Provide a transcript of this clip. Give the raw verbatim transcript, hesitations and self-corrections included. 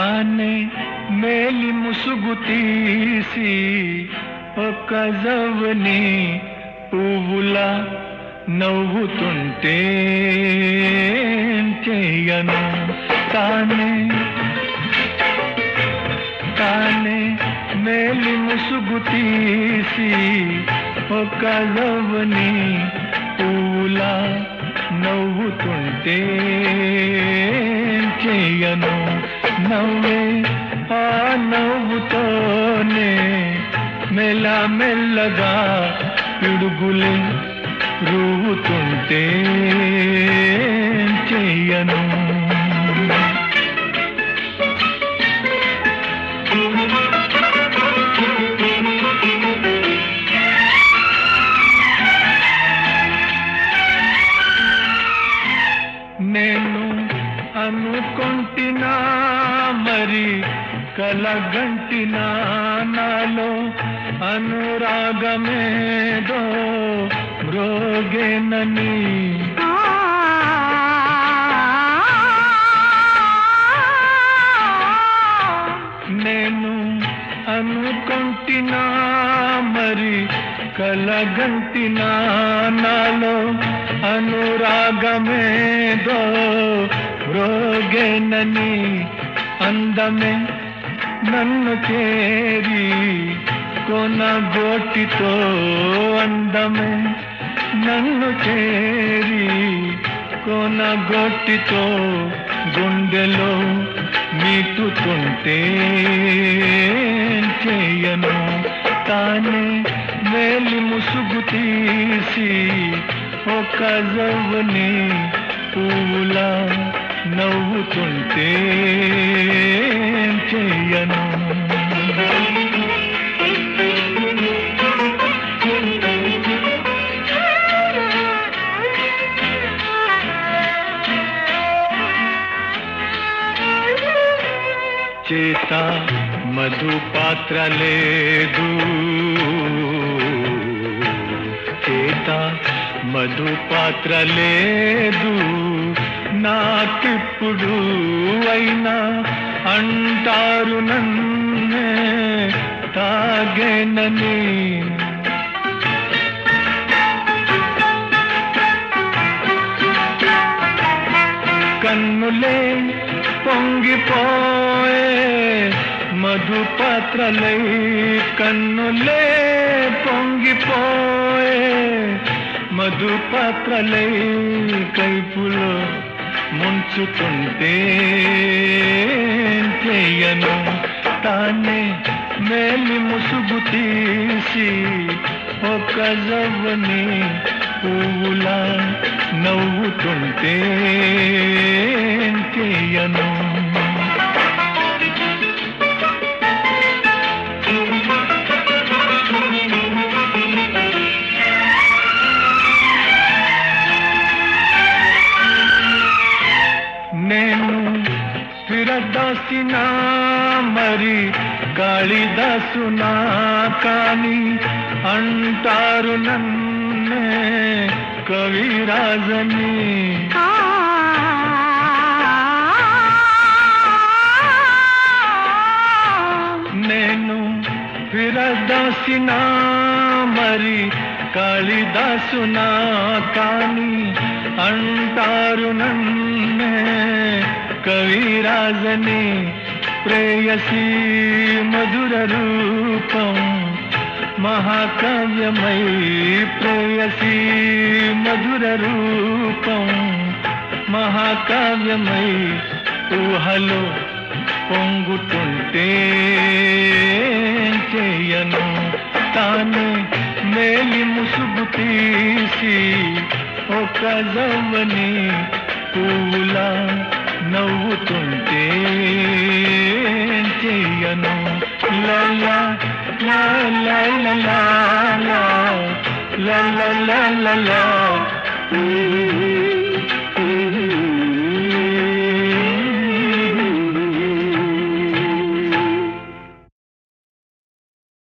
తానే మేలి ముసుగు తీసి ఒక జవ్వని పువ్వులా నవ్వుతుంటే చేయను. తానే తానే మేలి ముసుగు తీసి ఒక జవ్వని పువ్వులా నవ్వుతుంటే చేయను. నవ్వే ఆ నవ్వుతోనే మెల్ల మెల్లగా పిడుగులే రువ్వుతుంటే చేయను. నేను అనుకొంటినా మరి కలగంటినా నాలో అనురాగమేదో మ్రోగేనని. నేను అనుకొంటినా మరి కలగంటినా నాలో అనురాగమేదో మ్రోగేనని. అందమే నన్ను చేరి కొనగోటితో అందమే నన్ను చేరి కొనగోటితో గుండెలో మీటుతుంటే చేయను. తానే మేలి ముసుగు తీసి ఒక జవ్వని పువ్వులా నవ్వుతుంటే చేయను. చేత మధు పాత్ర లేదు, చేత మధు పాత్ర లేదు నాకిప్పుడు అయినా అంటారు నన్నే తాగేనని. కన్నులే పొంగిపోయే మధుపాత్రలై, కన్నులే పొంగిపోయే మధుపాత్రలై కైపులో ముంచుతుంటే చేయను. తానే మేలి ముసుగు తీసి ఒక జవ్వని పువ్వులా నవ్వుతుంటే చేయను. నేను స్థిరదాసినా మరి కాళిదాసునా కాని అంటారు నన్నే కవిరాజని. నేను ఫిరదాసినా మరి కాళిదాసునా కాని అంటారు నన్నే కవిరాజని. ప్రేయసీ మధుర రూపం మహాకావ్యమై, ప్రేయసీ మధుర రూపం మహాకావ్యమై ఊహలో పొంగుతుంటే చేయను. తానే మేలి ముసుగు తీసి ఒక జవ్వని పువ్వులా నవ్వుతుంటే చేయను. లలా లా లా లా లా లా లా లా లా లా